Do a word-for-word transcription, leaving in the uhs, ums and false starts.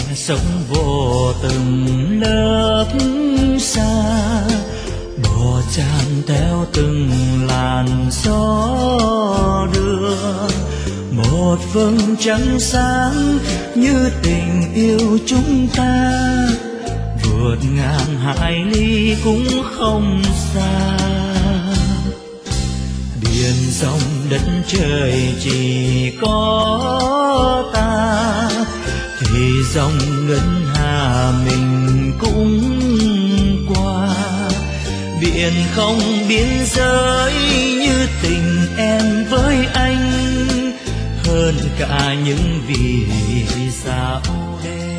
sống vô từng lớp xa, bỏ tràn theo từng làn gió đưa. Một vầng trăng sáng như tình yêu chúng ta, vượt ngàn hải ly cũng không xa. Biển rộng đất trời chỉ có ta, thì dòng ngân hà mình cũng qua. Biển không biên giới như tình em với anh, hơn cả những vì sao đêm.